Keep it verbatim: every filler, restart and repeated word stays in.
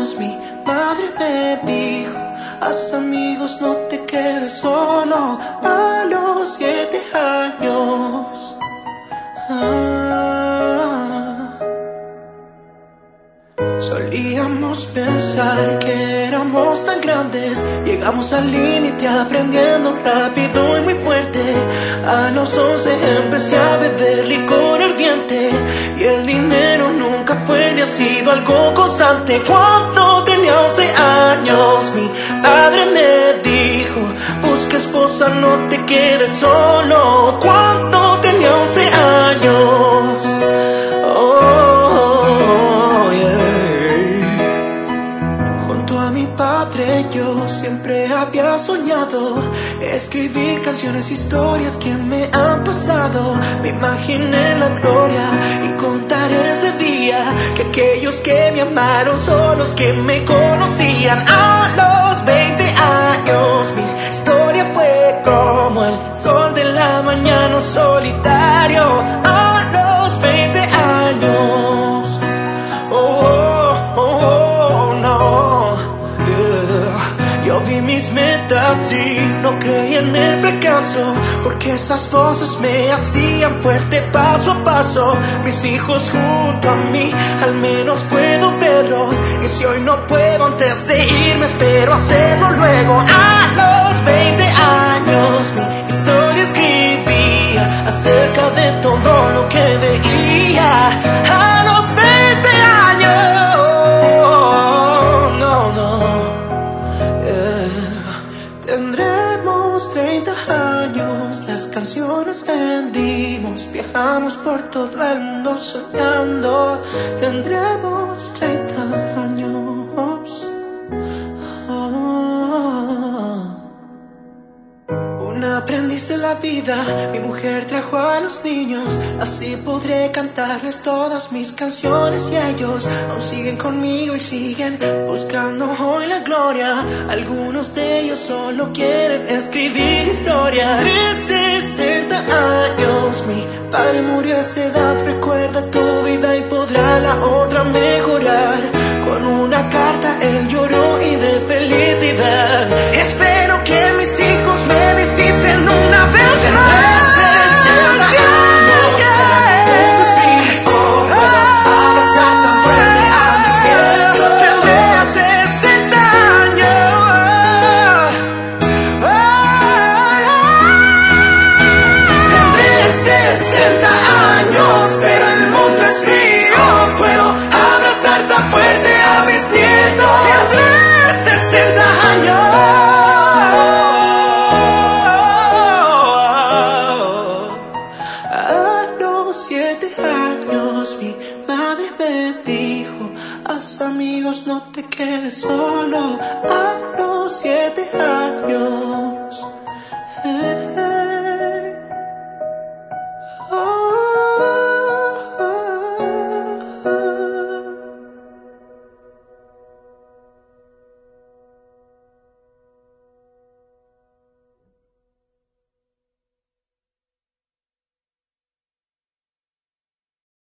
años mi madre me dijo: haz amigos, no te quedes solo. A los siete años ah, solíamos pensar que éramos tan grandes. Llegamos al límite aprendiendo rápido y muy fuerte. A los once empecé a beber licor ardiente, y el dinero nunca fue ni ha sido algo constante. Cuando tenía once años mi padre me dijo: busca esposa, no te quedes solo. Cuando tenía once años oh, yeah. Junto a mi padre yo siempre había soñado escribir canciones, historias que me han pasado. Me imaginé la gloria y contar ese día que aquellos que me amaron son los que me conocían. A los veinte años mi historia fue como el sol de la mañana solitario. A los veinte años oh, oh, oh, no, yeah. Yo vi mis metas y no creí en el fracaso, porque esas voces me hacían fuerte paso a paso. Mis hijos junto a mí, al menos puedo verlos. Y si hoy no puedo antes de irme, espero hacerlo luego. A los veinte años mi historia escribía acerca de todo lo que veía. A los veinte años no, no, yeah. Tendremos treinta años, las canciones vendimos, viajamos por todo el mundo soñando. Tendremos treinta años ah. Un aprendiz de la vida, mi mujer trajo a los niños. Así podré cantarles todas mis canciones, y ellos aún siguen conmigo y siguen buscando hoy la gloria. Algunos de ellos solo quieren escribir historias. De sesenta años mi padre murió a esa edad. Recuerda tu vida y podrá la otra mejorar. Con una carta él lloró y de felicidad. Espero que mis hijos me visiten una vez más. Siete años mi madre me dijo: haz amigos, no te quedes solo. A los siete años